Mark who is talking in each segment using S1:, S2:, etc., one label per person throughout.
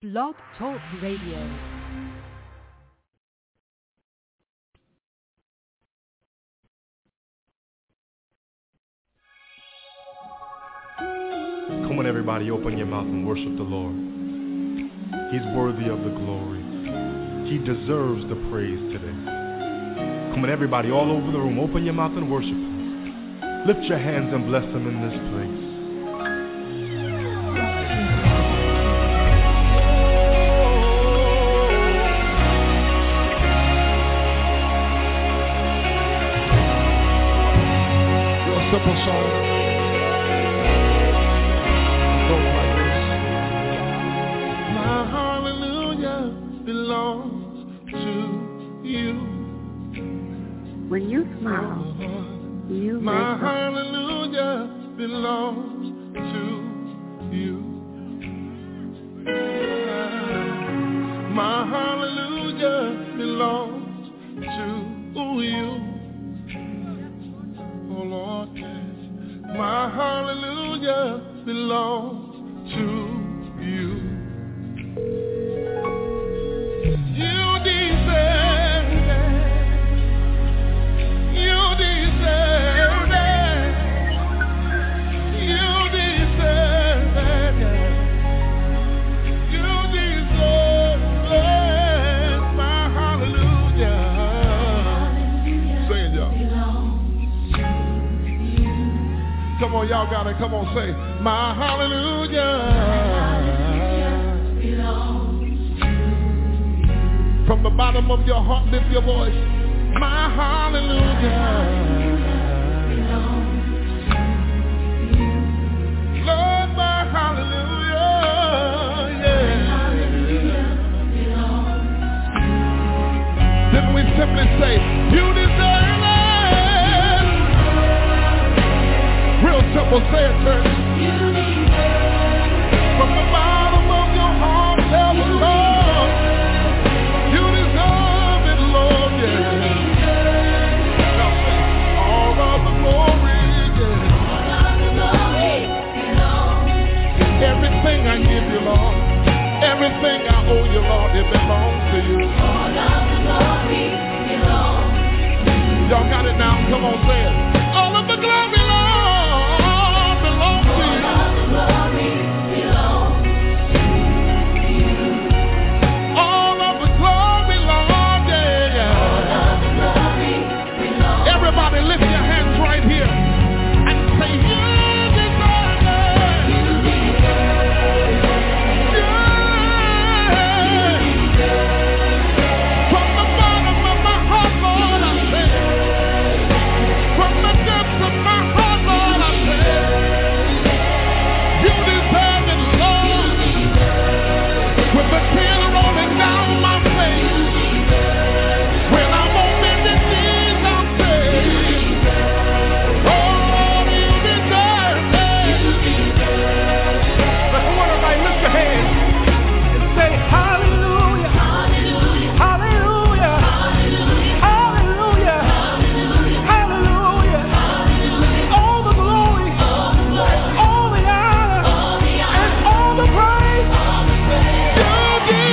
S1: Blog Talk Radio.
S2: Come on, everybody, open your mouth and worship the Lord. He's worthy of the glory. He deserves the praise today. Come on, everybody, all over the room, open your mouth and worship Him. Lift your hands and bless Him in this place. Real simple song.
S3: When you smile, you
S4: my hallelujah belongs to you. My hallelujah belongs to you. Oh Lord, yes. My hallelujah belongs to you. You deserve it. You deserve it. You deserve it. You deserve it. My hallelujah. Sing it, y'all. Come on, y'all got it. Come on, say, my hallelujah. From the bottom of your heart, lift your voice. My hallelujah. Lord, my hallelujah. Yeah. Then we simply say, you deserve it. Real simple, say it, church. From the bottom of your heart, tell the Lord. Everything I give you, Lord, everything I owe you, Lord, it belongs to you. All of the glory belongs. Y'all got it now? Come on, say it. All of the glory, Lord, belongs to you. All of the glory belongs to you. All of the glory, Lord, yeah. All of the glory belongs. Everybody lift your hands right here and say, you. You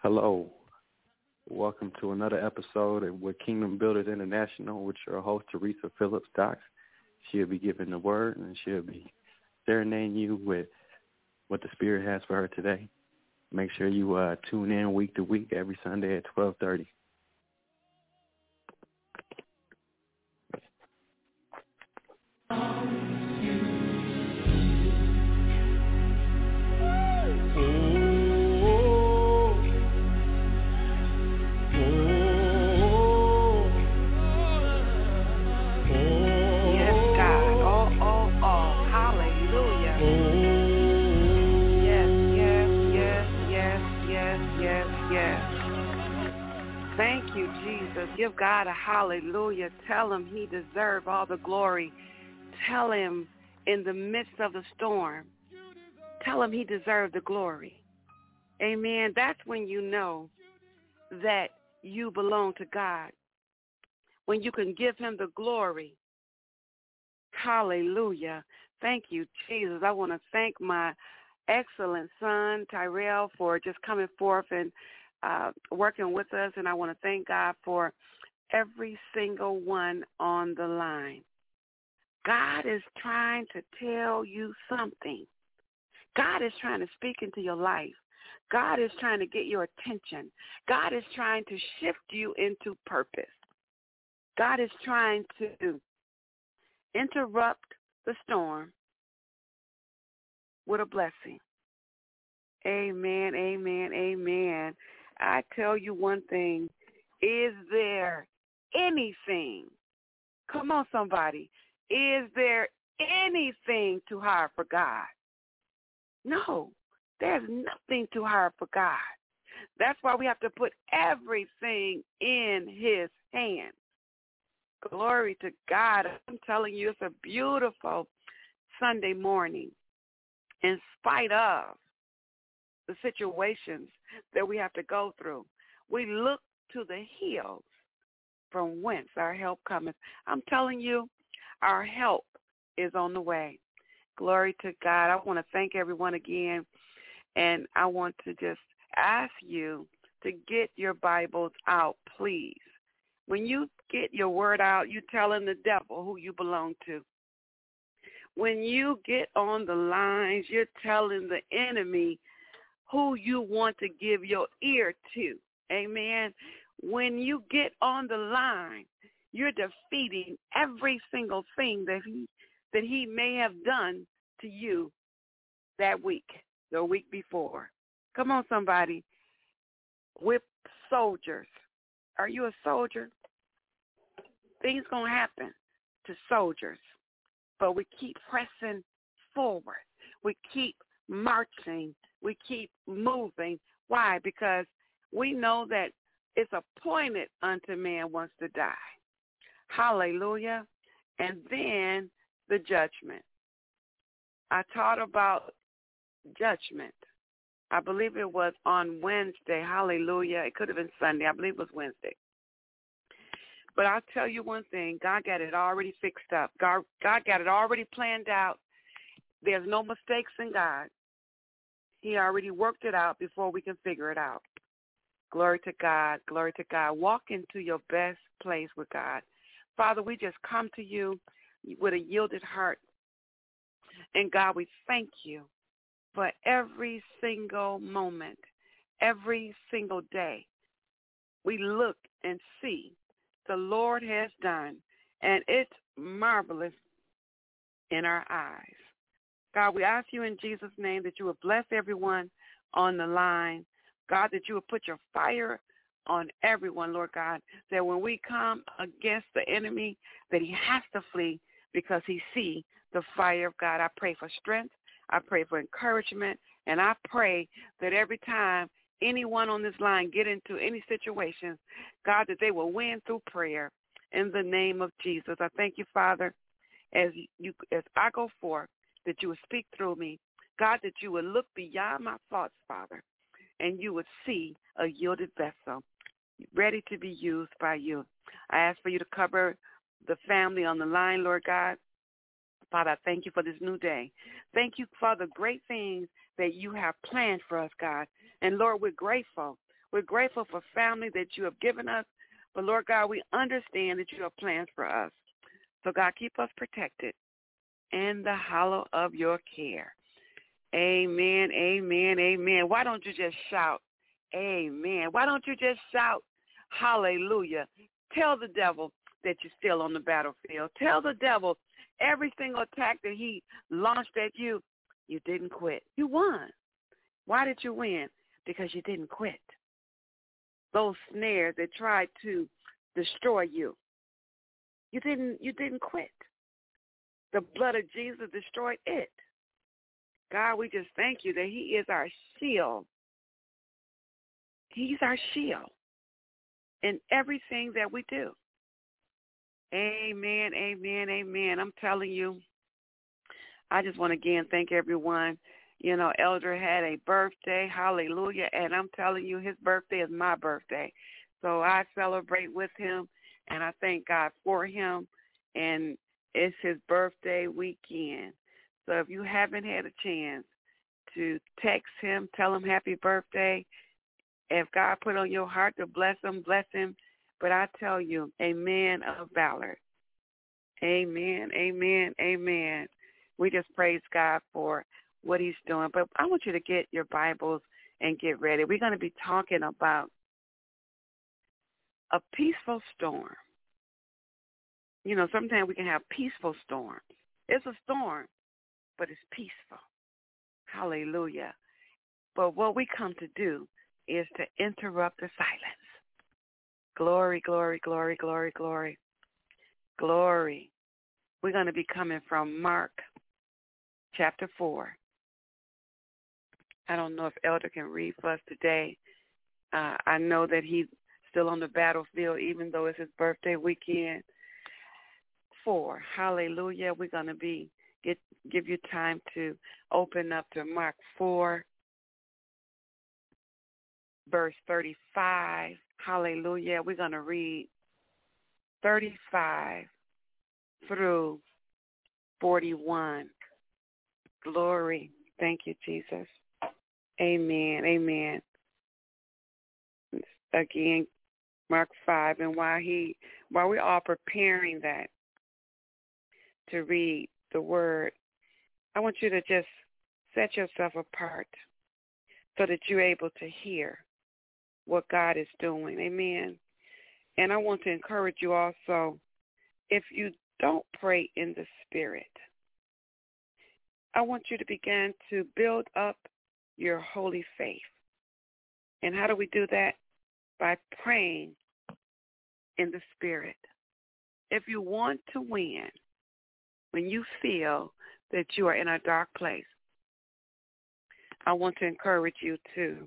S5: Hello. Welcome to another episode with Kingdom Builders International with your host, Teresa Phillips Dox. She'll be giving the word, and she'll be serenading you with what the Spirit has for her today. Make sure you tune in week to week every Sunday at 12:30.
S3: Give God a hallelujah. Tell him he deserves all the glory. Tell him in the midst of the storm. Tell him he deserves the glory. Amen. That's when you know that you belong to God. When you can give him the glory. Hallelujah. Thank you, Jesus. I want to thank my excellent son, Tyrell, for just coming forth and working with us, and I want to thank God for every single one on the line. God is trying to tell you something. God is trying to speak into your life. God is trying to get your attention. God is trying to shift you into purpose. God is trying to interrupt the storm with a blessing. Amen, amen, amen. I tell you one thing, is there anything, come on somebody, is there anything too hard for God? No, there's nothing too hard for God. That's why we have to put everything in his hands. Glory to God. I'm telling you, it's a beautiful Sunday morning in spite of the situations that we have to go through. We look to the hills from whence our help cometh. I'm telling you, our help is on the way. Glory to God. I want to thank everyone again, and I want to just ask you to get your Bibles out, please. When you get your word out, you're telling the devil who you belong to. When you get on the lines, you're telling the enemy who you want to give your ear to. Amen. When you get on the line, you're defeating every single thing that he may have done to you that week, the week before. Come on, somebody. We're soldiers. Are you a soldier? Things going to happen to soldiers, but we keep pressing forward. We keep marching. We keep moving. Why? Because we know that it's appointed unto man once to die. Hallelujah. And then the judgment. I taught about judgment. I believe it was on Wednesday. Hallelujah. It could have been Sunday. I believe it was Wednesday. But I'll tell you one thing. God got it already fixed up. God got it already planned out. There's no mistakes in God. He already worked it out before we can figure it out. Glory to God. Glory to God. Walk into your best place with God. Father, we just come to you with a yielded heart. And God, we thank you for every single moment, every single day. We look and see the Lord has done, and it's marvelous in our eyes. God, we ask you in Jesus' name that you would bless everyone on the line. God, that you would put your fire on everyone, Lord God, that when we come against the enemy, that he has to flee because he sees the fire of God. I pray for strength. I pray for encouragement. And I pray that every time anyone on this line get into any situations, God, that they will win through prayer in the name of Jesus. I thank you, Father, as I go forth, that you would speak through me. God, that you would look beyond my thoughts, Father, and you would see a yielded vessel ready to be used by you. I ask for you to cover the family on the line, Lord God. Father, I thank you for this new day. Thank you for the great things that you have planned for us, God. And, Lord, we're grateful. We're grateful for family that you have given us. But, Lord God, we understand that you have plans for us. So, God, keep us protected in the hollow of your care. Amen, amen, amen. Why don't you just shout, amen? Why don't you just shout, hallelujah? Tell the devil that you're still on the battlefield. Tell the devil every single attack that he launched at you, you didn't quit. You won. Why did you win? Because you didn't quit. Those snares that tried to destroy you, you didn't quit. The blood of Jesus destroyed it. God, we just thank you that he is our shield. He's our shield in everything that we do. Amen, amen, amen. I'm telling you, I just want to again thank everyone. You know, Elder had a birthday, hallelujah, and I'm telling you, his birthday is my birthday. So I celebrate with him, and I thank God for him, and it's his birthday weekend. So if you haven't had a chance to text him, tell him happy birthday. If God put on your heart to bless him, bless him. But I tell you, a man of valor. Amen, amen, amen. We just praise God for what he's doing. But I want you to get your Bibles and get ready. We're going to be talking about a peaceful storm. You know, sometimes we can have peaceful storms. It's a storm, but it's peaceful. Hallelujah. But what we come to do is to interrupt the silence. Glory, glory, glory, glory, glory, glory. We're going to be coming from Mark chapter 4. I don't know if Elder can read for us today. I know that he's still on the battlefield, even though it's his birthday weekend. 4, hallelujah. We're going to give you time to open up to Mark 4, verse 35. Hallelujah. We're going to read 35 through 41. Glory. Thank you, Jesus. Amen. Amen. Again, Mark 5. And while we're all preparing that to read the word, I want you to just set yourself apart so that you're able to hear what God is doing. Amen. And I want to encourage you also, if you don't pray in the Spirit, I want you to begin to build up your holy faith. And how do we do that? By praying in the Spirit. If you want to win, when you feel that you are in a dark place, I want to encourage you to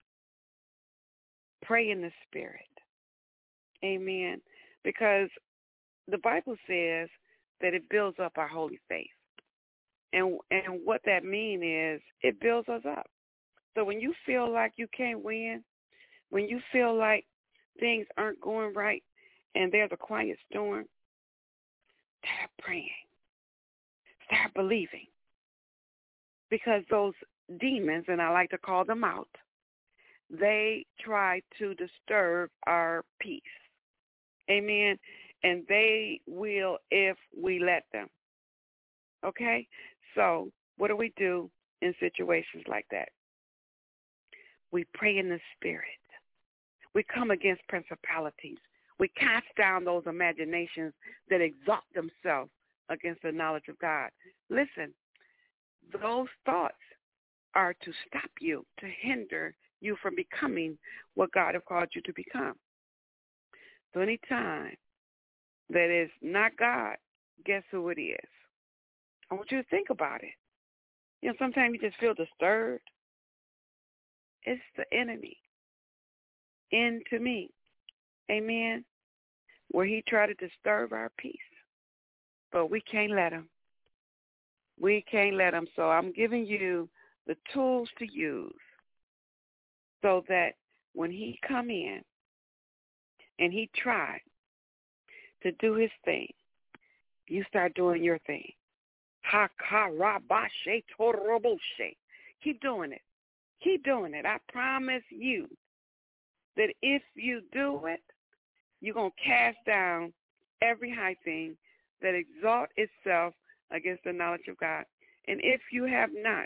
S3: pray in the Spirit. Amen. Because the Bible says that it builds up our holy faith. And what that means is it builds us up. So when you feel like you can't win, when you feel like things aren't going right and there's a quiet storm, start praying. Start believing. Because those demons, and I like to call them out, they try to disturb our peace. Amen. And they will if we let them. Okay? So what do we do in situations like that? We pray in the Spirit. We come against principalities. We cast down those imaginations that exalt themselves against the knowledge of God. Listen, those thoughts are to stop you, to hinder you from becoming what God has called you to become. So anytime that is not God, guess who it is? I want you to think about it. You know, sometimes you just feel disturbed. It's the enemy into me. Amen. Where he tried to disturb our peace. But we can't let him. We can't let him. So I'm giving you the tools to use so that when he come in and he tried to do his thing, you start doing your thing. Ha-ka-ra-ba-she, toroboshe. Keep doing it. Keep doing it. I promise you that if you do it, you're going to cast down every high thing that exalts itself against the knowledge of God. And if you have not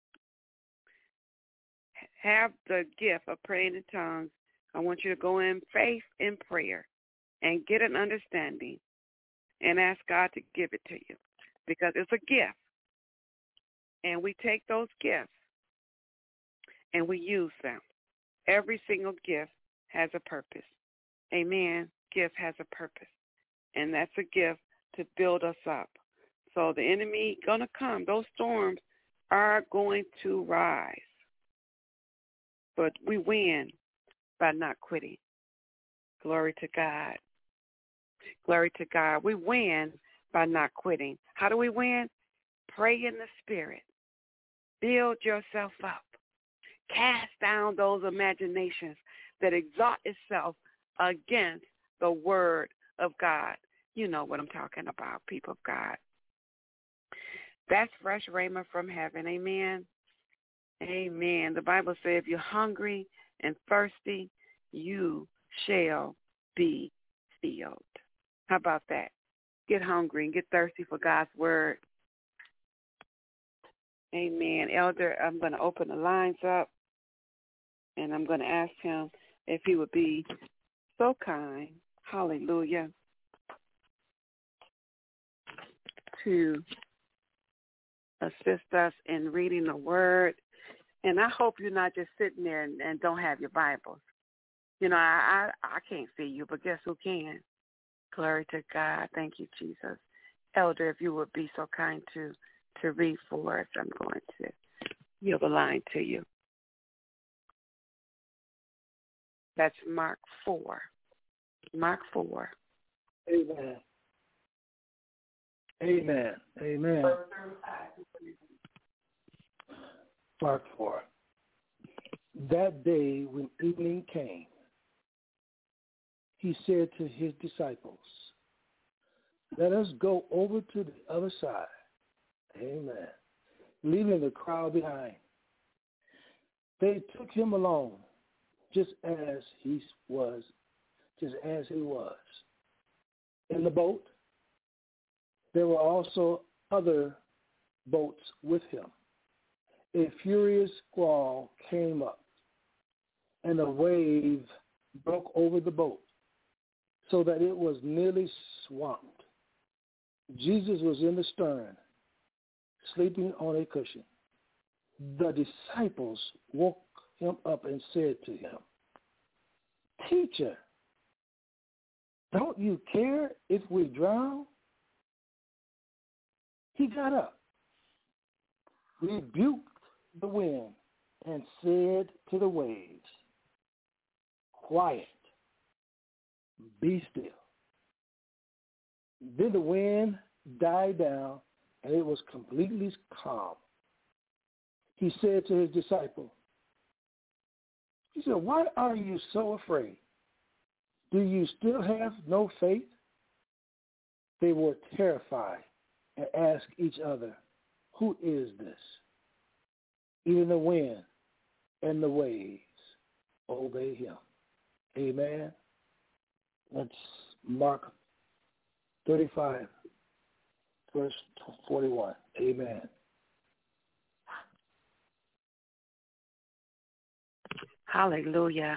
S3: have the gift of praying in tongues, I want you to go in faith in prayer and get an understanding and ask God to give it to you, because it's a gift. And we take those gifts and we use them. Every single gift has a purpose. Amen. Gift has a purpose. And that's a gift to build us up. So the enemy going to come. Those storms are going to rise. But we win by not quitting. Glory to God. Glory to God. We win by not quitting. How do we win? Pray in the Spirit. Build yourself up. Cast down those imaginations that exalt itself against the word of God. You know what I'm talking about, people of God. That's fresh rhema from heaven. Amen. Amen. The Bible says if you're hungry and thirsty, you shall be filled. How about that? Get hungry and get thirsty for God's word. Amen. Elder, I'm going to open the lines up, and I'm going to ask him if he would be so kind, hallelujah, to assist us in reading the word. And I hope you're not just sitting there and don't have your Bibles. You know, I can't see you, but guess who can? Glory to God. Thank you, Jesus. Elder, if you would be so kind to read for us, I'm going to yield the line to you. That's Mark 4. Mark 4.
S6: Amen. Amen. Amen. Mark 4. That day when evening came, he said to his disciples, "Let us go over to the other side." Amen. Leaving the crowd behind. They took him along, just as he was. In the boat, there were also other boats with him. A furious squall came up, and a wave broke over the boat, so that it was nearly swamped. Jesus was in the stern, sleeping on a cushion. The disciples woke him up and said to him, "Teacher, don't you care if we drown?" He got up, rebuked the wind, and said to the waves, "Quiet, be still." Then the wind died down, and it was completely calm. He said to his disciple, "Why are you so afraid? Do you still have no faith?" They were terrified and asked each other, "Who is this? Even the wind and the waves obey him." Amen. That's Mark 35, verse 41. Amen.
S3: Hallelujah.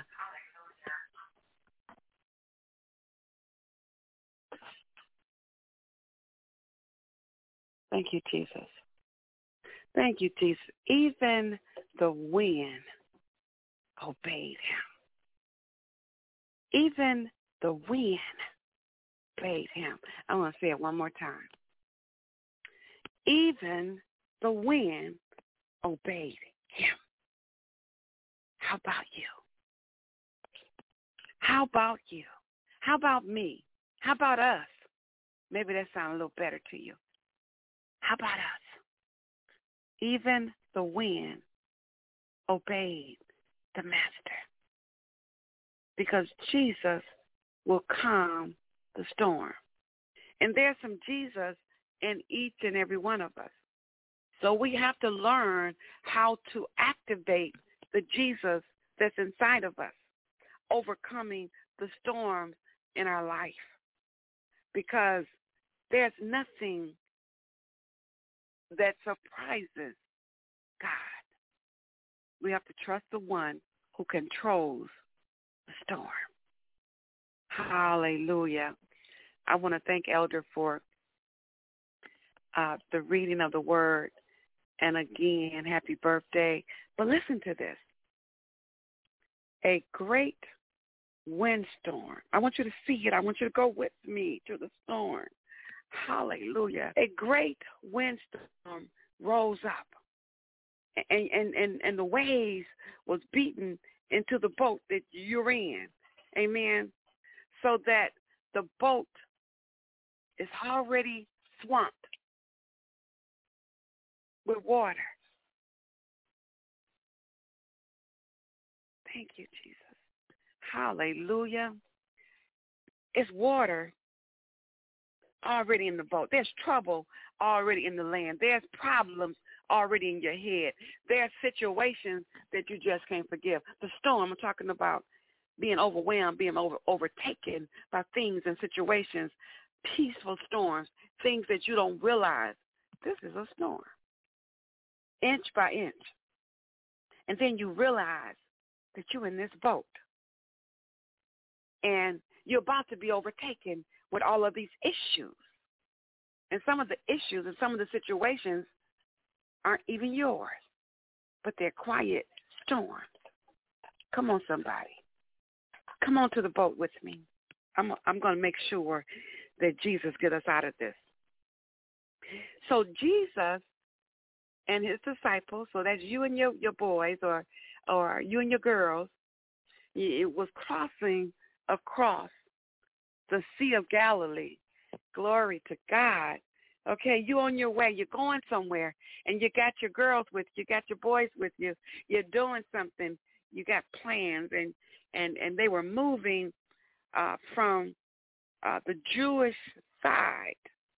S3: Thank you, Jesus. Thank you, Jesus. Even the wind obeyed him. Even the wind obeyed him. I want to say it one more time. Even the wind obeyed him. How about you? How about you? How about me? How about us? Maybe that sounds a little better to you. How about us? Even the wind obeyed the master, because Jesus will calm the storm. And there's some Jesus in each and every one of us. So we have to learn how to activate the Jesus that's inside of us. overcoming the storms in our life, because there's nothing that surprises God. We have to trust the one who controls the storm. Hallelujah. I want to thank Elder for the reading of the word. And again, happy birthday. But listen to this. A great windstorm. I want you to see it. I want you to go with me to the storm. Hallelujah. A great windstorm rose up. And the waves was beaten into the boat that you're in. Amen. So that the boat is already swamped with water. Thank you, Jesus. Hallelujah. It's water already in the boat. There's trouble already in the land. There's problems already in your head. There are situations that you just can't forgive. The storm, I'm talking about being overwhelmed, being overtaken by things and situations, peaceful storms, things that you don't realize. This is a storm, inch by inch. And then you realize that you're in this boat. And you're about to be overtaken with all of these issues. And some of the issues and some of the situations aren't even yours, but they're quiet storms. Come on, somebody. Come on to the boat with me. I'm going to make sure that Jesus get us out of this. So Jesus and his disciples, so that's you and your boys or you and your girls, it was crossing across the Sea of Galilee. Glory to God. Okay, you on your way. You're going somewhere, and you got your girls with you. You got your boys with you. You're doing something. You got plans, and they were moving from the Jewish side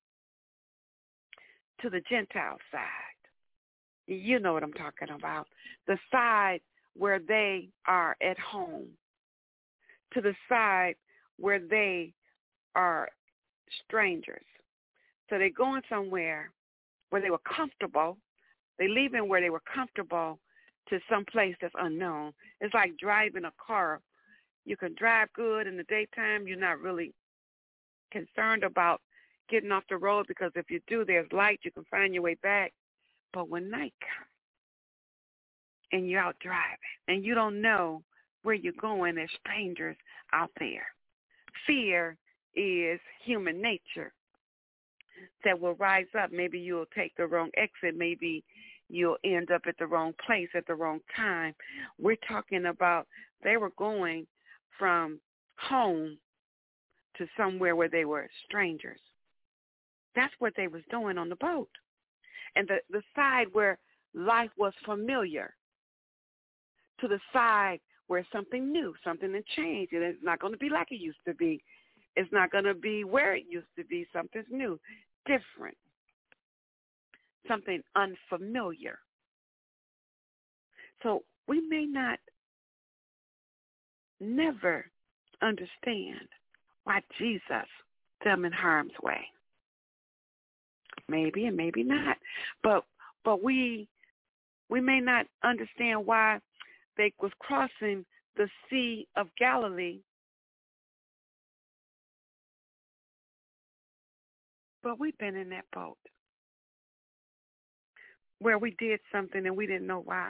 S3: to the Gentile side. You know what I'm talking about. The side where they are at home to the side where they are strangers. So they're going somewhere where they were comfortable. They're leaving where they were comfortable to some place that's unknown. It's like driving a car. You can drive good in the daytime. You're not really concerned about getting off the road because if you do, there's light. You can find your way back. But when night comes and you're out driving and you don't know where you're going, there's strangers out there. Fear is human nature that will rise up. Maybe you'll take the wrong exit. Maybe you'll end up at the wrong place at the wrong time. We're talking about they were going from home to somewhere where they were strangers. That's what they was doing on the boat. And the side where life was familiar to the side where something new, something that changed. And it's not going to be like it used to be. It's not going to be where it used to be. Something's new, different, something unfamiliar. So we may not never understand why Jesus put them in harm's way. Maybe and maybe not. But we may not understand why they was crossing the Sea of Galilee. But we've been in that boat where we did something and we didn't know why.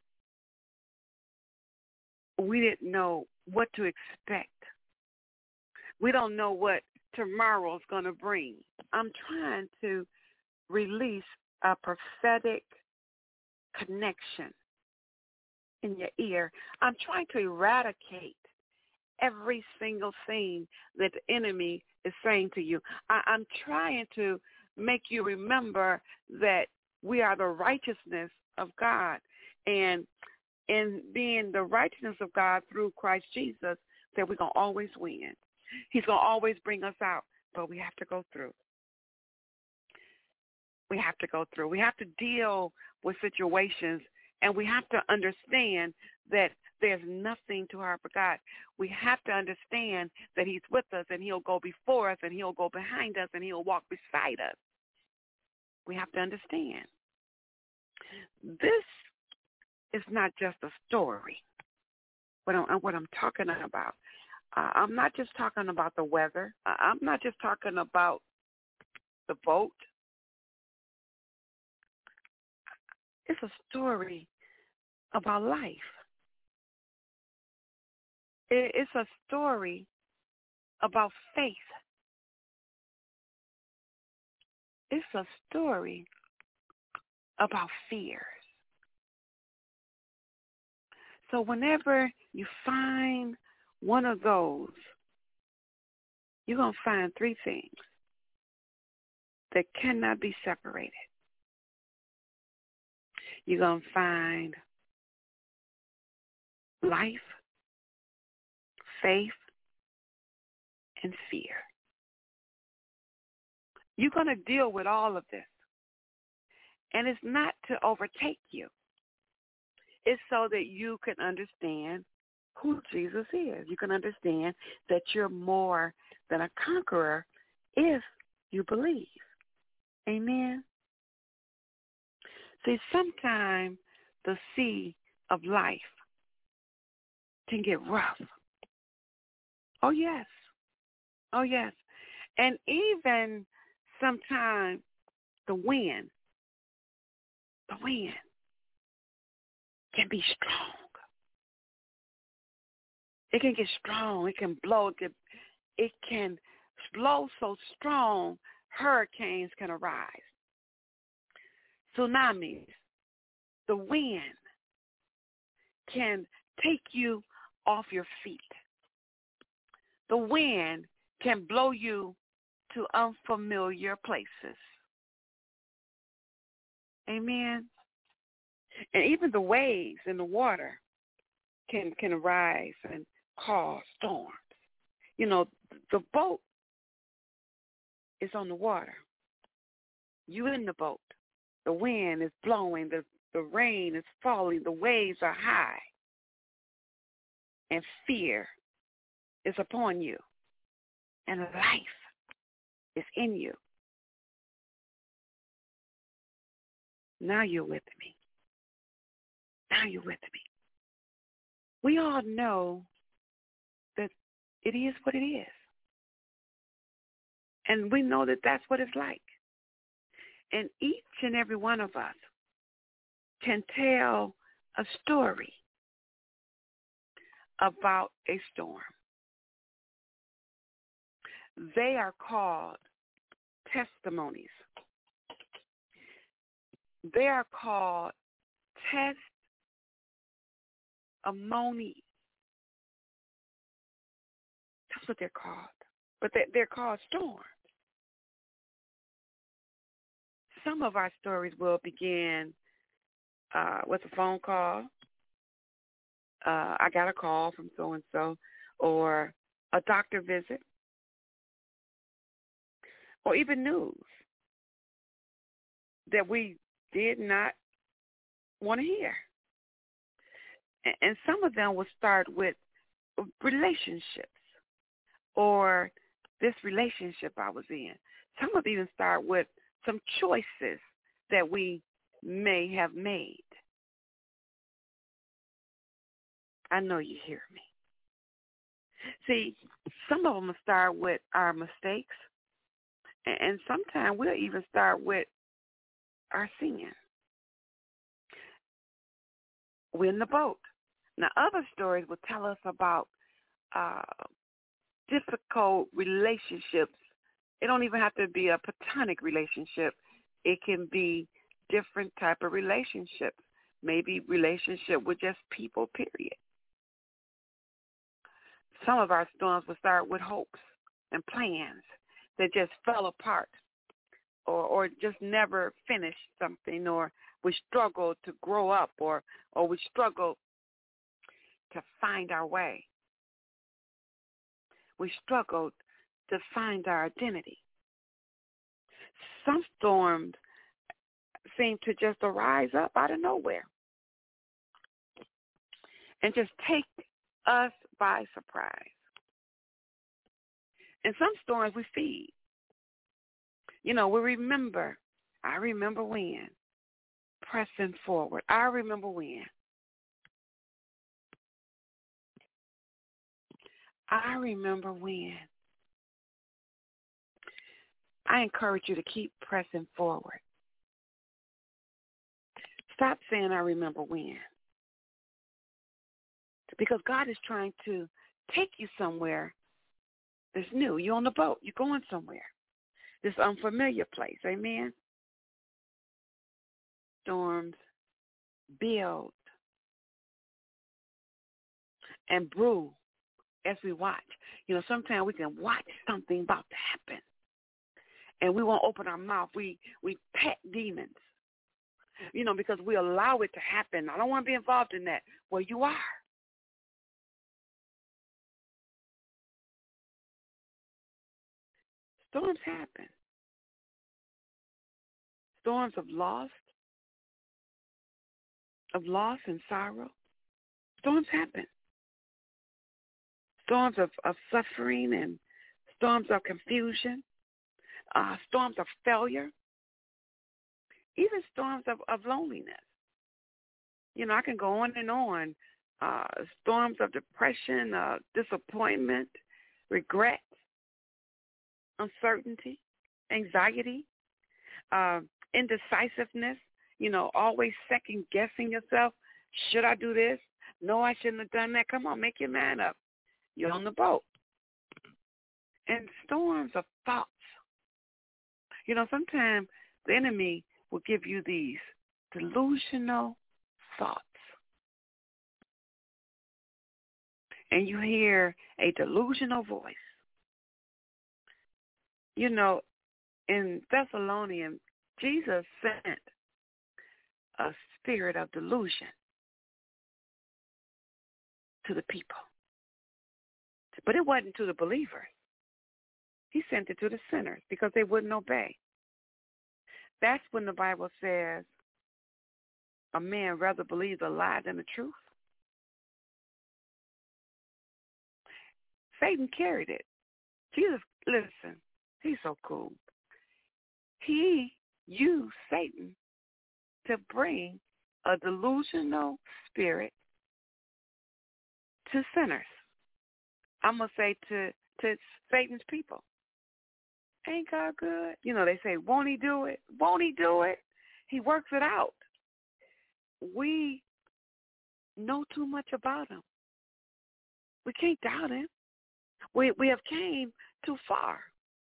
S3: We didn't know what to expect. We don't know what tomorrow's going to bring. I'm trying to release a prophetic connection in your ear. I'm trying to eradicate every single thing that the enemy is saying to you. I'm trying to make you remember that we are the righteousness of God. And in being the righteousness of God through Christ Jesus, that we're going to always win. He's going to always bring us out, but we have to go through. We have to go through. We have to deal with situations, and we have to understand that There's nothing too hard for God. We have to understand that he's with us, and he'll go before us, and he'll go behind us, and he'll walk beside us. We have to understand. This is not just a story. What I'm talking about. I'm not just talking about the weather. I'm not just talking about the boat. It's a story about life. It's a story about faith. It's a story about fears. So whenever you find one of those, you're going to find three things that cannot be separated. You're going to find life, faith, and fear. You're going to deal with all of this. And it's not to overtake you. It's so that you can understand who Jesus is. You can understand that you're more than a conqueror if you believe. Amen? See, sometimes the sea of life can get rough. Oh, yes. Oh, yes. And even sometimes the wind can be strong. It can get strong. It can blow. It can blow so strong, hurricanes can arise. Tsunamis. The wind can take you off your feet. The wind can blow you to unfamiliar places. Amen. And even the waves in the water can arise and cause storms. You know, the boat is on the water. You in the boat. The wind is blowing. The rain is falling. The waves are high. And fear is upon you. And life is in you. Now you're with me. Now you're with me. We all know that it is what it is. And we know that that's what it's like. And each and every one of us can tell a story about a storm. They are called testimonies. They are called testimonies. That's what they're called. But they're called storms. Some of our stories will begin with a phone call. I got a call from so-and-so, or a doctor visit, or even news that we did not want to hear. And some of them will start with relationships, or this relationship I was in. Some of them even start with some choices that we may have made. I know you hear me. See, some of them will start with our mistakes, and sometimes we'll even start with our sin. We're in the boat. Now, other stories will tell us about difficult relationships. It don't even have to be a platonic relationship. It can be different type of relationships. Maybe relationship with just people, period. Some of our storms will start with hopes and plans that just fell apart, or just never finished something, or we struggled to grow up, or we struggled to find our way. We struggled to find our identity. Some storms seem to just arise up out of nowhere. and just take us by surprise. In some storms we feed. You know, we remember. I remember when. Pressing forward. I remember when. I remember when. I encourage you to keep pressing forward. Stop saying I remember when. Because God is trying to take you somewhere that's new. You're on the boat. You're going somewhere. This unfamiliar place. Amen? Storms build and brew as we watch. You know, sometimes we can watch something about to happen, and we won't open our mouth. We pet demons, you know, because we allow it to happen. I don't want to be involved in that. Well, you are. Storms happen. Storms of loss and sorrow. Storms happen. Storms of suffering and storms of confusion, storms of failure, even storms of loneliness. You know, I can go on and on. Storms of depression, disappointment, regret, uncertainty, anxiety, indecisiveness, you know, always second-guessing yourself. Should I do this? No, I shouldn't have done that. Come on, make your mind up. You're on the boat. And storms of thoughts. You know, sometimes the enemy will give you these delusional thoughts. And you hear a delusional voice. You know, in Thessalonians, Jesus sent a spirit of delusion to the people. But it wasn't to the believers. He sent it to the sinners because they wouldn't obey. That's when the Bible says a man rather believes a lie than the truth. Satan carried it. Jesus, listen, he's so cool. He used Satan to bring a delusional spirit to sinners. I'm going to say to Satan's people. Ain't God good? You know, they say, won't he do it? Won't he do it? He works it out. We know too much about him. We can't doubt him. We have came too far.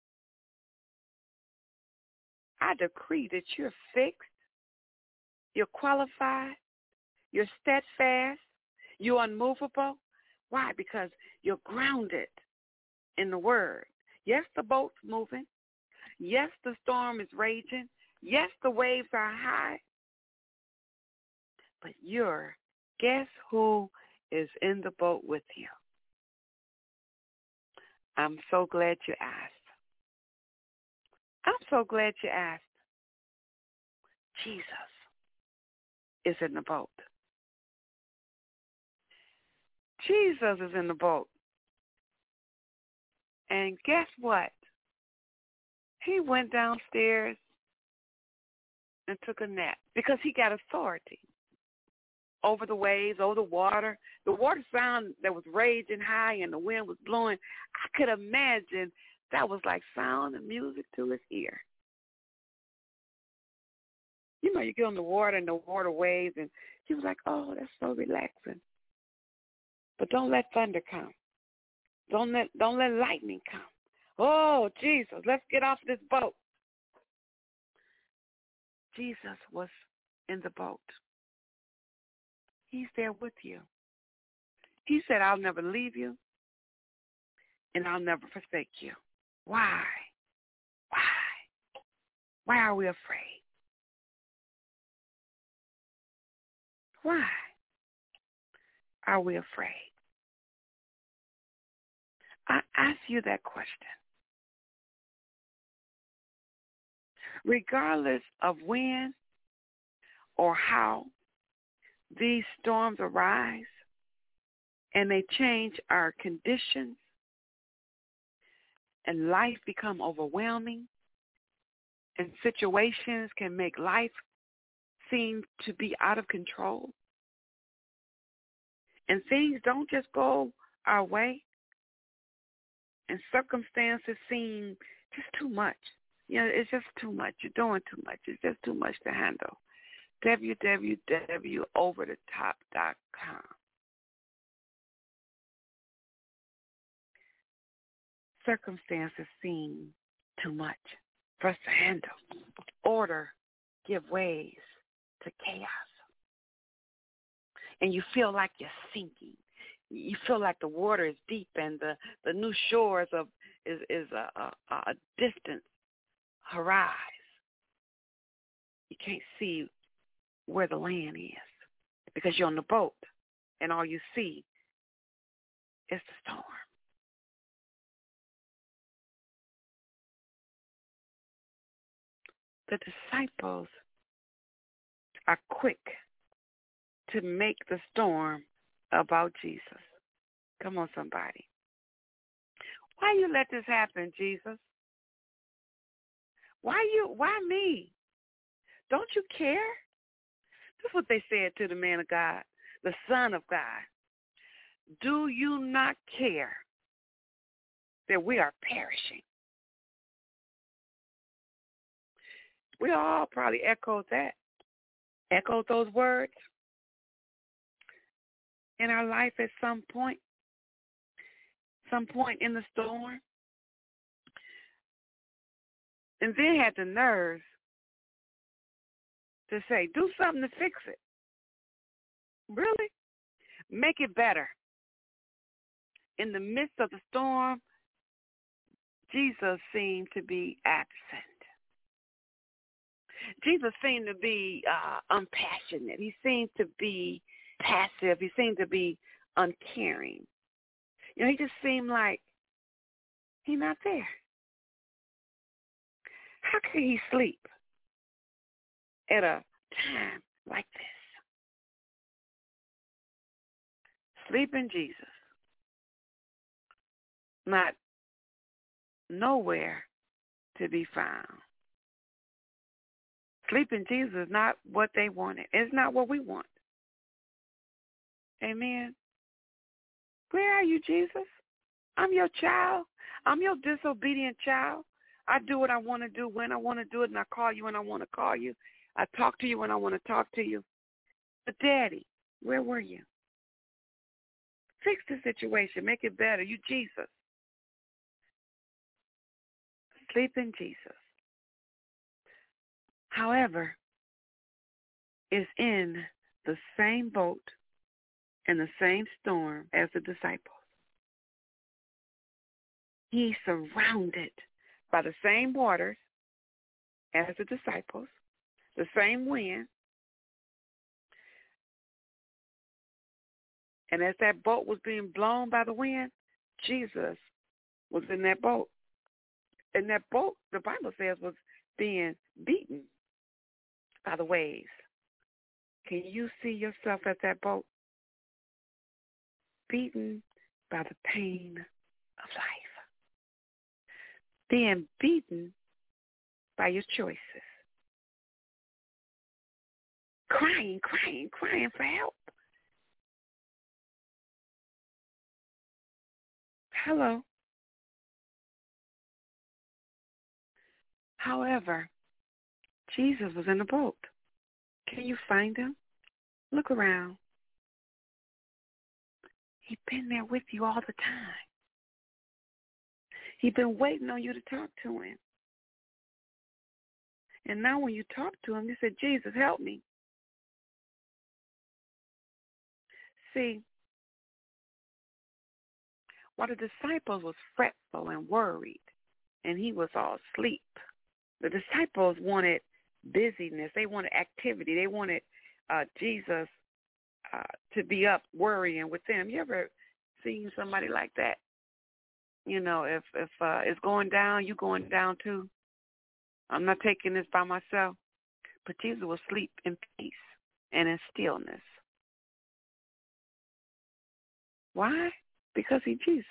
S3: I decree that you're fixed, you're qualified, you're steadfast, you're unmovable. Why? Because you're grounded in the Word. Yes, the boat's moving. Yes, the storm is raging. Yes, the waves are high. But guess who is in the boat with you? I'm so glad you asked. I'm so glad you asked. Jesus is in the boat. Jesus is in the boat. And guess what? He went downstairs and took a nap because he got authority over the waves, over the water. The water sound that was raging high and the wind was blowing, I could imagine that was like sound and music to his ear. You know, you get on the water and the water waves, and he was like, oh, that's so relaxing. But don't let thunder come. Don't let lightning come. Oh, Jesus, let's get off this boat. Jesus was in the boat. He's there with you. He said, I'll never leave you, and I'll never forsake you. Why? Why are we afraid? Why are we afraid? I ask you that question. Regardless of when or how these storms arise, and they change our conditions, and life become overwhelming, and situations can make life seem to be out of control, and things don't just go our way, and circumstances seem just too much. It's just too much. You're doing too much. It's just too much to handle. www.overthetop.com. Circumstances seem too much for us to handle. Order give ways to chaos. And you feel like you're sinking. You feel like the water is deep and the new shores is a distant horizon. You can't see where the land is because you're on the boat and all you see is the storm. The disciples are quick to make the storm about Jesus. Come on, somebody. Why you let this happen, Jesus? Why me? Don't you care? That's what they said to the man of God, the Son of God. Do you not care that we are perishing? We all probably echoed those words in our life at some point in the storm, and then had the nerve to say, do something to fix it. Really? Make it better. In the midst of the storm, Jesus seemed to be absent. Jesus seemed to be unpassionate. He seemed to be passive. He seemed to be uncaring. He just seemed like he's not there. How could he sleep at a time like this? Sleeping Jesus. Not nowhere to be found. Sleeping Jesus is not what they wanted. It's not what we want. Amen. Where are you, Jesus? I'm your child. I'm your disobedient child. I do what I want to do when I want to do it, and I call you when I want to call you. I talk to you when I want to talk to you. But, Daddy, where were you? Fix the situation. Make it better. You, Jesus. Sleeping Jesus. However, is in the same boat and the same storm as the disciples. He's surrounded by the same waters as the disciples, the same wind. And as that boat was being blown by the wind, Jesus was in that boat. And that boat, the Bible says, was being beaten by the waves. Can you see yourself as that boat? Beaten by the pain of life. Being beaten by your choices. Crying for help. Hello. However, Jesus was in the boat. Can you find him? Look around. He's been there with you all the time. He's been waiting on you to talk to him. And now when you talk to him, you say, Jesus, help me. See, while the disciples was fretful and worried, and he was all asleep, the disciples wanted busyness. They wanted activity. They wanted Jesus to be up worrying with them. You ever seen somebody like that? If it's going down, you going down too. I'm not taking this by myself. But Jesus will sleep in peace and in stillness. Why? Because he's Jesus.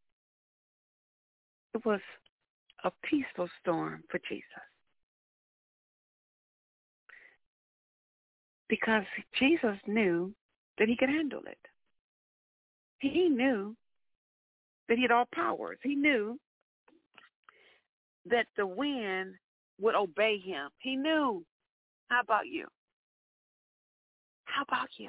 S3: It was a peaceful storm for Jesus. Because Jesus knew that he could handle it. He knew that he had all powers. He knew that the wind would obey him. He knew. How about you? How about you?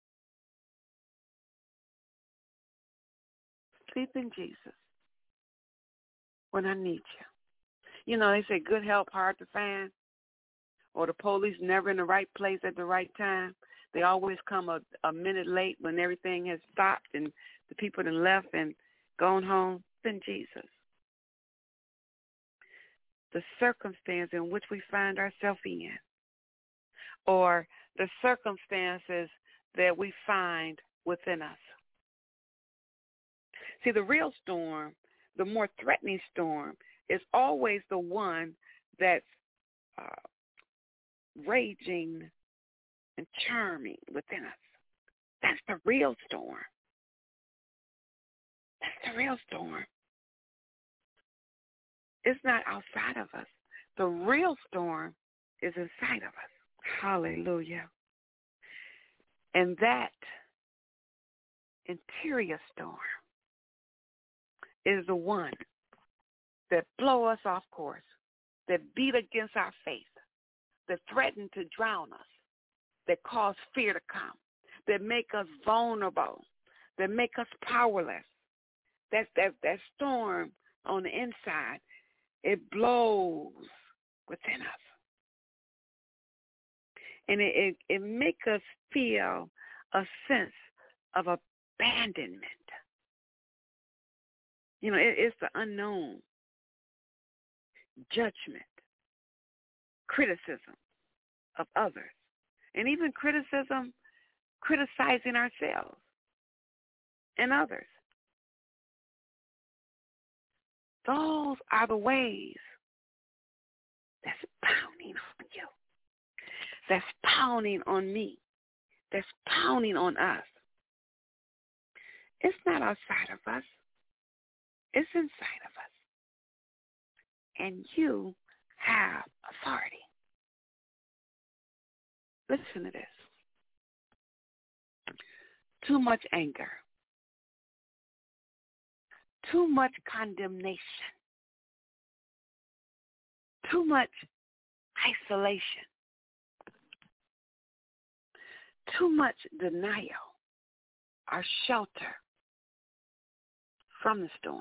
S3: Sleep in Jesus when I need you. You know, they say good help hard to find, or the police never in the right place at the right time. They always come a minute late when everything has stopped and the people have left and gone home. Then Jesus. The circumstance in which we find ourselves in, or the circumstances that we find within us. See, the real storm, the more threatening storm, is always the one that's raging and charming within us. That's the real storm. That's the real storm. It's not outside of us. The real storm is inside of us. Hallelujah. And that interior storm is the one that blow us off course, that beat against our faith, that threaten to drown us, that cause fear to come, that make us vulnerable, that make us powerless. That storm on the inside, it blows within us. And it makes us feel a sense of abandonment. You know, it's the unknown, judgment, criticism of others, and even criticizing ourselves and others. Those are the ways that's pounding on you, that's pounding on me, that's pounding on us. It's not outside of us. It's inside of us. And you have authority. Listen to this. Too much anger. Too much condemnation. Too much isolation. Too much denial or shelter from the storm.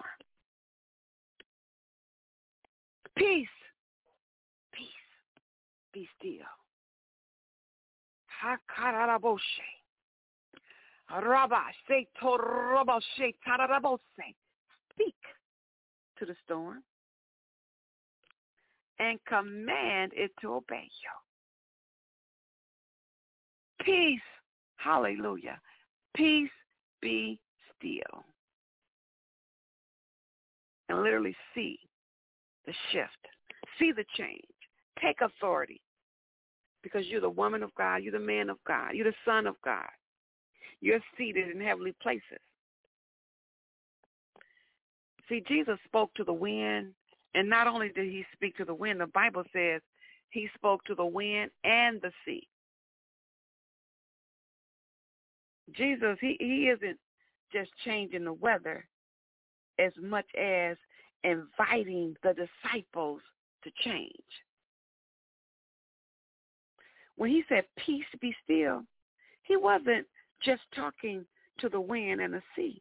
S3: Peace. Peace. Be still. Hakaraboshe. Rabashe toraboshe tarabose. Speak to the storm and command it to obey you. Peace. Hallelujah. Peace, be still. And literally see the shift. See the change. Take authority. Because you're the woman of God. You're the man of God. You're the son of God. You're seated in heavenly places. See, Jesus spoke to the wind, and not only did he speak to the wind, the Bible says he spoke to the wind and the sea. Jesus, he isn't just changing the weather as much as inviting the disciples to change. When he said, peace, be still, he wasn't just talking to the wind and the sea.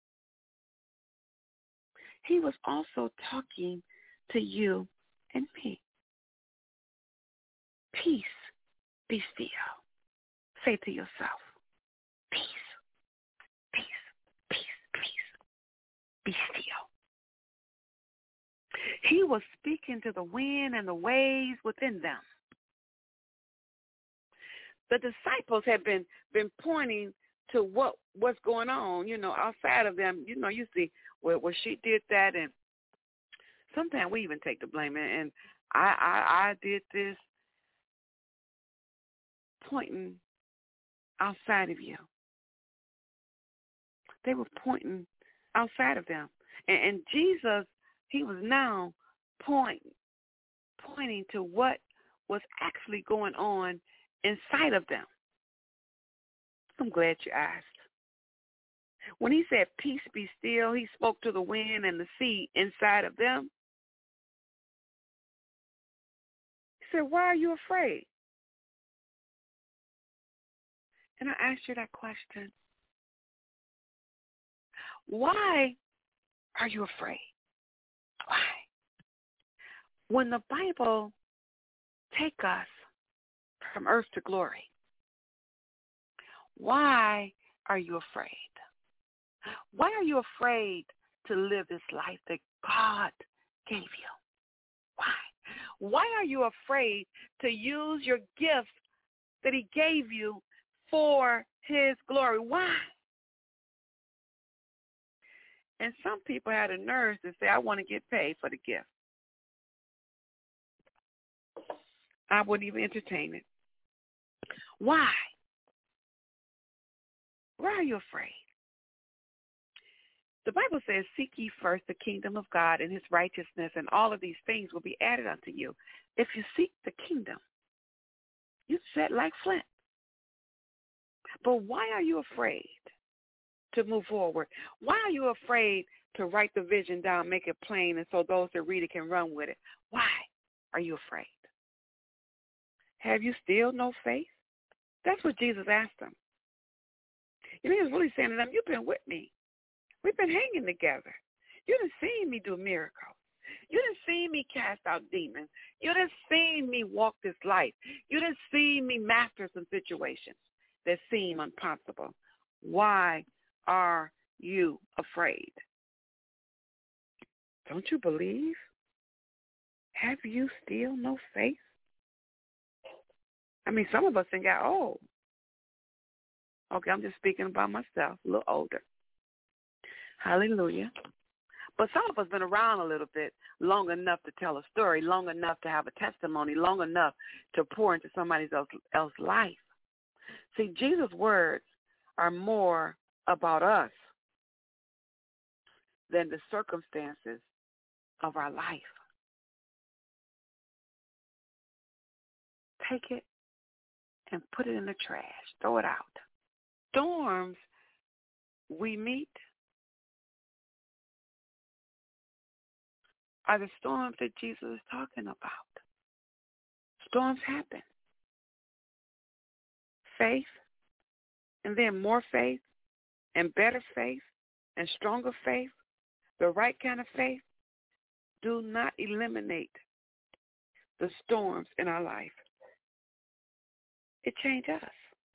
S3: He was also talking to you and me. Peace, be still. Say to yourself, peace, peace, peace, peace, be still. He was speaking to the wind and the waves within them. The disciples had been pointing to what's going on, outside of them. You see, well, she did that, and sometimes we even take the blame. And I did this, pointing outside of you. They were pointing outside of them. And Jesus, he was now pointing to what was actually going on inside of them. I'm glad you asked. When he said, peace be still, he spoke to the wind and the sea inside of them. He said, why are you afraid? And I asked you that question. Why are you afraid? Why? When the Bible takes us from earth to glory, why are you afraid? Why are you afraid to live this life that God gave you? Why? Why are you afraid to use your gifts that he gave you for his glory? Why? And some people had a nerve to say, I want to get paid for the gift. I wouldn't even entertain it. Why? Why are you afraid? The Bible says, seek ye first the kingdom of God and his righteousness, and all of these things will be added unto you. If you seek the kingdom, you set like flint. But why are you afraid to move forward? Why are you afraid to write the vision down, make it plain, and so those that read it can run with it? Why are you afraid? Have you still no faith? That's what Jesus asked them. He was really saying to them, you've been with me. We've been hanging together. You done seen me do miracles. You done seen me cast out demons. You done seen me walk this life. You done seen me master some situations that seem impossible. Why are you afraid? Don't you believe? Have you still no faith? I mean, some of us think, oh, okay, I'm just speaking about myself, a little older. Hallelujah. But some of us been around a little bit long enough to tell a story, long enough to have a testimony, long enough to pour into somebody else's life. See, Jesus' words are more about us than the circumstances of our life. Take it and put it in the trash. Throw it out. Storms we meet are the storms that Jesus is talking about. Storms happen. Faith, and then more faith, and better faith, and stronger faith, the right kind of faith, do not eliminate the storms in our life. It changes us.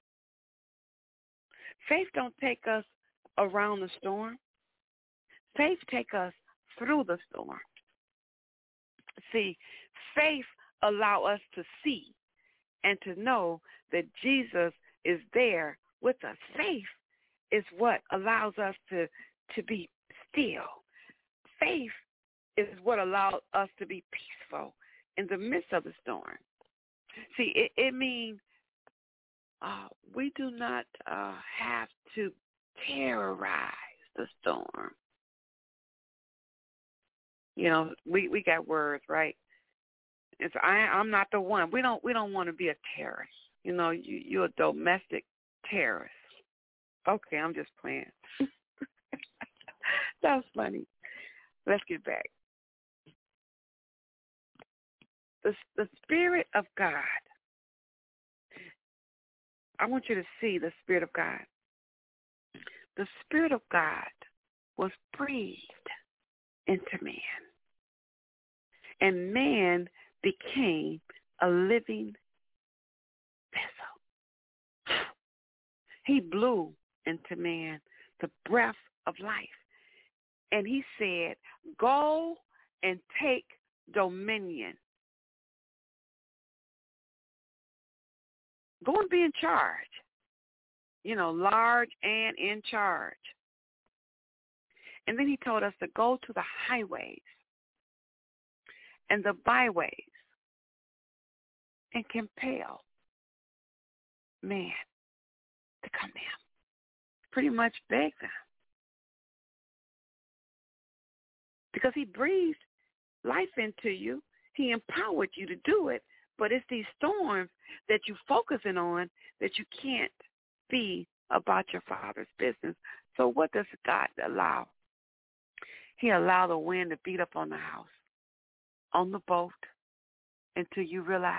S3: Faith don't take us around the storm. Faith take us through the storm. See, faith allow us to see and to know that Jesus is there with us. Faith is what allows us to be still. Faith is what allows us to be peaceful in the midst of the storm. See, it means we do not have to terrorize the storm. You know, we got words, right? It's I'm not the one. We don't want to be a terrorist. You know, you're a domestic terrorist. Okay, I'm just playing. That was funny. Let's get back. The Spirit of God. I want you to see the Spirit of God. The Spirit of God was breathed into man. And man became a living vessel. He blew into man the breath of life. And he said, go and take dominion. Go and be in charge. You know, large and in charge. And then he told us to go to the highways and the byways and compel man to come in. Pretty much beg them. because he breathed life into you. He empowered you to do it. But it's these storms that you're focusing on that you can't be about your Father's business. So what does God allow? He allowed the wind to beat up on the house, on the boat, until you realize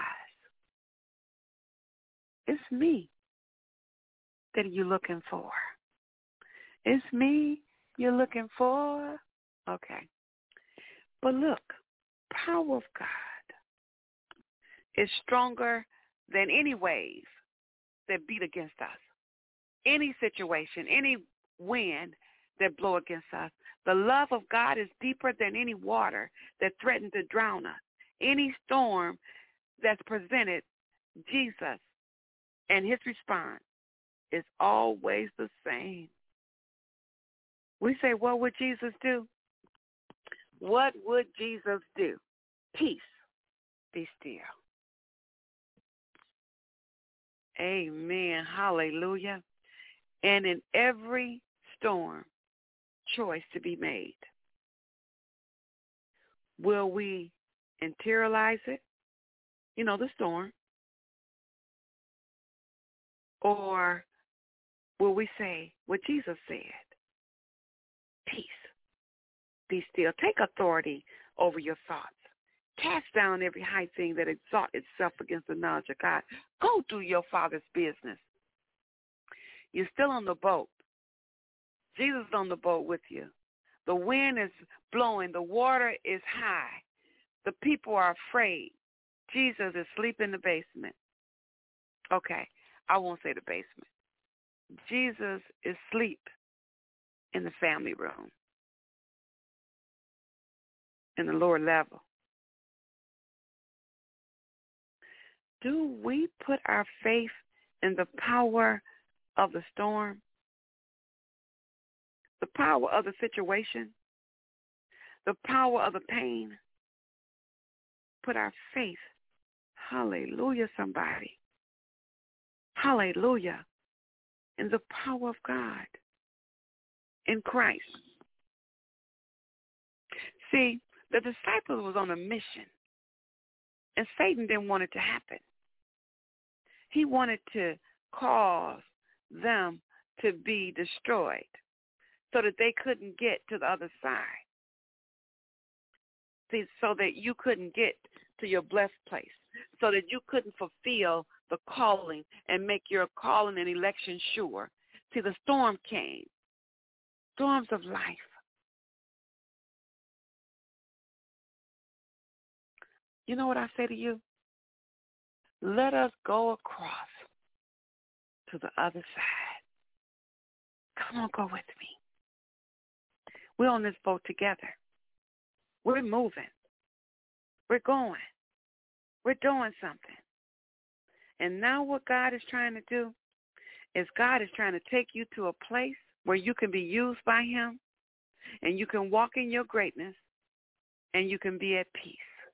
S3: it's me that you're looking for. It's me you're looking for. Okay. But look, power of God is stronger than any wave that beat against us. Any situation, any wind that blow against us. The love of God is deeper than any water that threatened to drown us. Any storm that's presented, Jesus and his response is always the same. We say, what would Jesus do? What would Jesus do? Peace, be still. Amen. Hallelujah. And in every storm, choice to be made. Will we internalize it? You know, the storm. Or will we say what Jesus said? Peace. Be still. Take authority over your thoughts. Cast down every high thing that exalts itself against the knowledge of God. Go do your Father's business. You're still on the boat. Jesus is on the boat with you. The wind is blowing. The water is high. The people are afraid. Jesus is asleep in the basement. Okay, I won't say the basement. Jesus is asleep in the family room, in the lower level. Do we put our faith in the power of the storm, the power of the situation, the power of the pain? Put our faith, hallelujah, somebody, hallelujah, in the power of God, in Christ. See, the disciples was on a mission, and Satan didn't want it to happen. He wanted to cause them to be destroyed so that they couldn't get to the other side. See, so that you couldn't get to your blessed place, so that you couldn't fulfill the calling and make your calling and election sure. See, the storm came, storms of life. You know what I say to you? Let us go across to the other side. Come on, go with me. We're on this boat together. We're moving. We're going. We're doing something. And now what God is trying to do is God is trying to take you to a place where you can be used by him and you can walk in your greatness and you can be at peace.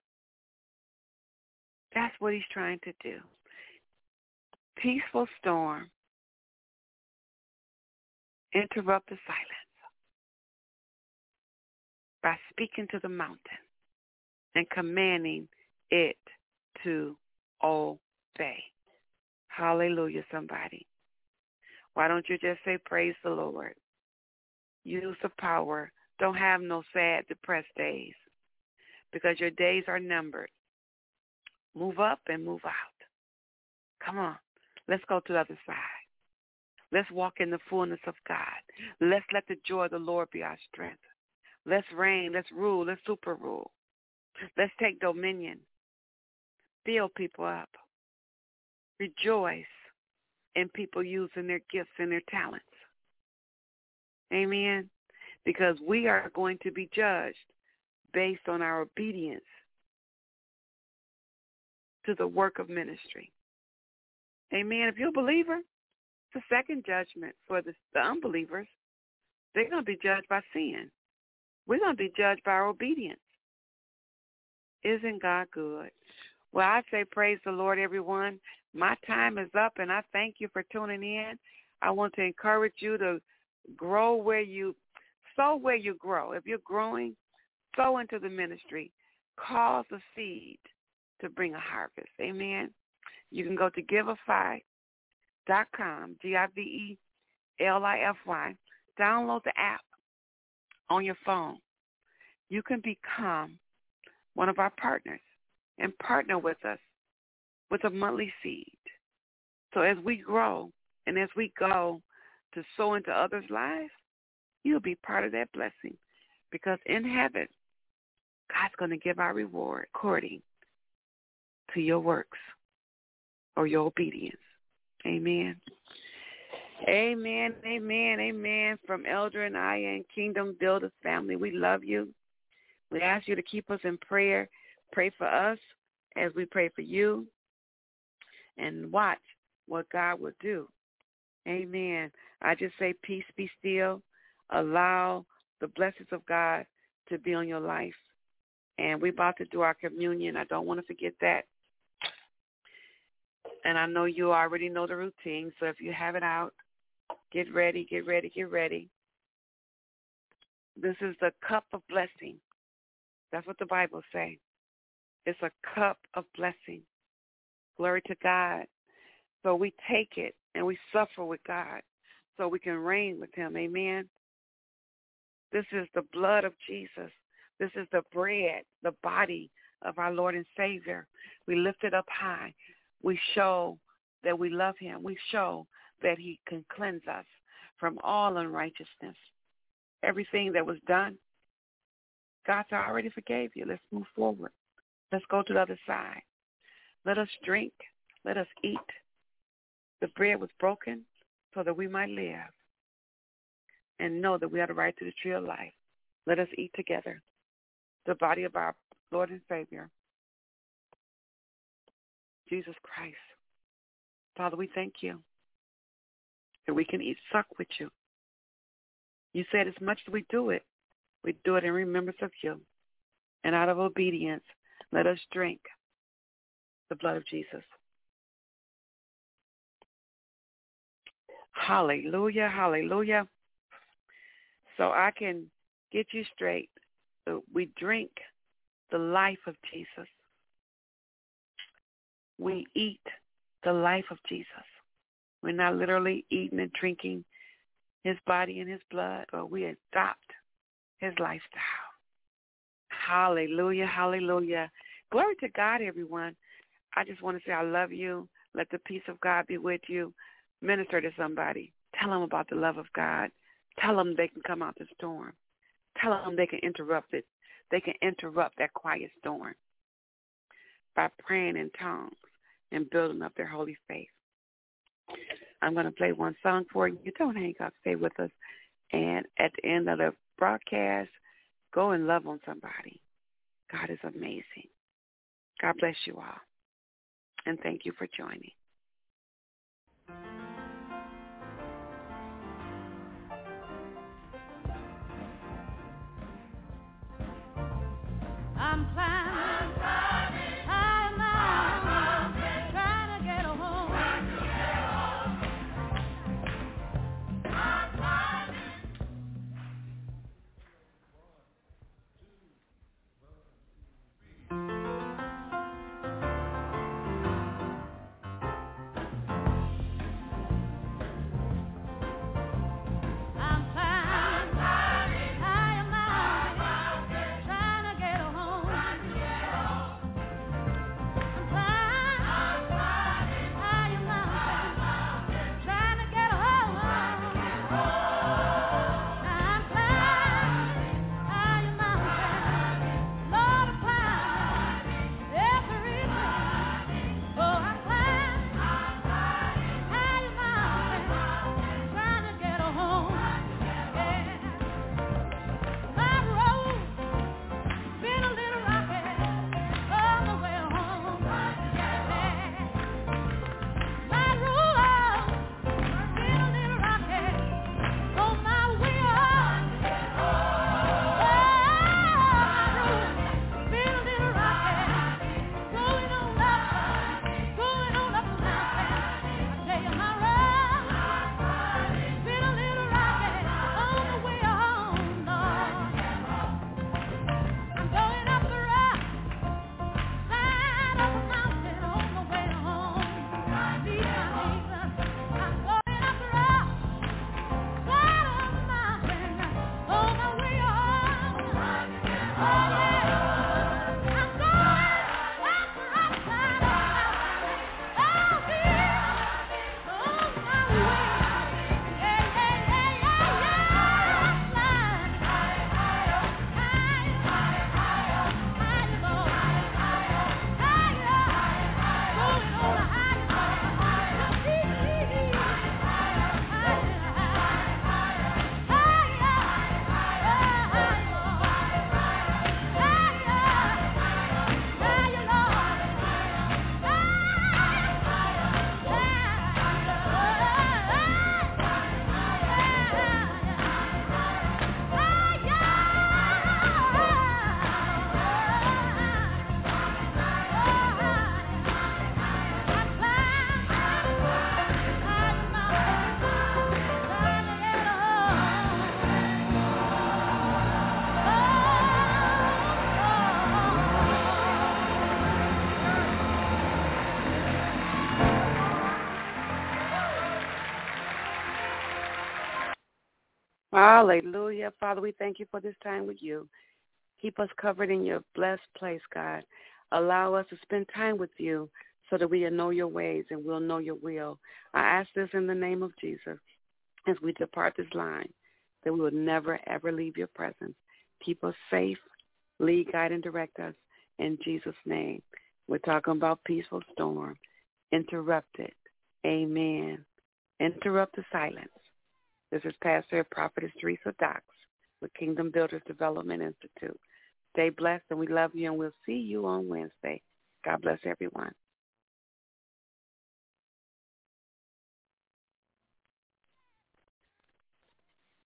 S3: That's what he's trying to do. Peaceful storm. Interrupt the silence by speaking to the mountain and commanding it to obey. Hallelujah, somebody. Why don't you just say, praise the Lord? Use the power. Don't have no sad, depressed days because your days are numbered. Move up and move out. Come on. Let's go to the other side. Let's walk in the fullness of God. Let's let the joy of the Lord be our strength. Let's reign. Let's rule. Let's super rule. Let's take dominion. Build people up. Rejoice in people using their gifts and their talents. Amen. Because we are going to be judged based on our obedience to the work of ministry. Amen. If you're a believer, it's a second judgment for the unbelievers. They're going to be judged by sin. We're going to be judged by our obedience. Isn't God good? Well, I say praise the Lord, everyone. My time is up, and I thank you for tuning in. I want to encourage you to grow where you sow where you grow. If you're growing, sow into the ministry. Cause the seed to bring a harvest. Amen. You can go to Givelify.com, Givelify. Download the app on your phone. You can become one of our partners and partner with us with a monthly seed. So as we grow and as we go to sow into others' lives, you'll be part of that blessing, because in heaven, God's going to give our reward according to your works or your obedience. Amen. Amen, amen, amen. From Elder and I and Kingdom Builders family, we love you. We ask you to keep us in prayer. Pray for us as we pray for you, and watch what God will do. Amen. I just say peace be still. Allow the blessings of God to be on your life. And we're about to do our communion. I don't want to forget that. And I know you already know the routine, so if you have it out, get ready, get ready, get ready. This is the cup of blessing. That's what the Bible says. It's a cup of blessing. Glory to God. So we take it and we suffer with God so we can reign with him. Amen. This is the blood of Jesus. This is the bread, the body of our Lord and Savior. We lift it up high. We show that we love him. We show that he can cleanse us from all unrighteousness. Everything that was done, God already forgave you. Let's move forward. Let's go to the other side. Let us drink. Let us eat. The bread was broken so that we might live and know that we have the right to the tree of life. Let us eat together the body of our Lord and Savior, Jesus Christ. Father, we thank you that we can eat, suck with you. You said as much as we do it in remembrance of you. And out of obedience, let us drink the blood of Jesus. Hallelujah, hallelujah. So I can get you straight. We drink the life of Jesus. We eat the life of Jesus. We're not literally eating and drinking his body and his blood, but we adopt his lifestyle. Hallelujah, hallelujah. Glory to God, everyone. I just want to say I love you. Let the peace of God be with you. Minister to somebody. Tell them about the love of God. Tell them they can come out the storm. Tell them they can interrupt it. They can interrupt that quiet storm by praying in tongues and building up their holy faith. I'm going to play one song for you. Don't hang up. Stay with us. And at the end of the broadcast, go and love on somebody. God is amazing. God bless you all. And thank you for joining.
S1: I'm climbing high mountain, trying to get home. I'm climbing.
S3: Hallelujah. Father, we thank you for this time with you. Keep us covered in your blessed place, God. Allow us to spend time with you so that we will know your ways and we'll know your will. I ask this in the name of Jesus as we depart this line, that we will never, ever leave your presence. Keep us safe, lead, guide, and direct us in Jesus' name. We're talking about peaceful storm. Interrupted. Amen. Interrupt the silence. This is Pastor and Prophetess Teresa Dox with Kingdom Builders Development Institute. Stay blessed, and we love you, and we'll see you on Wednesday. God bless everyone.